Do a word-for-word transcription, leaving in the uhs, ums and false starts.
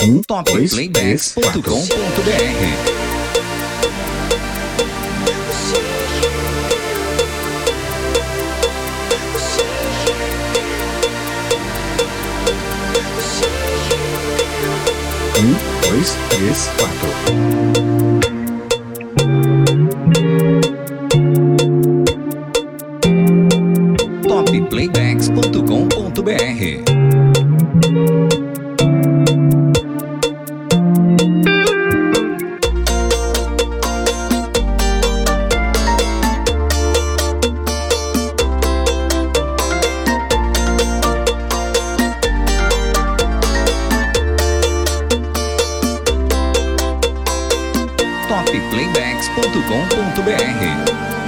Um, top dois, playbacks três, ponto com quatro. ponto br. Um, dois, três, quatro. top playbacks ponto com ponto br. top playbacks ponto com ponto br.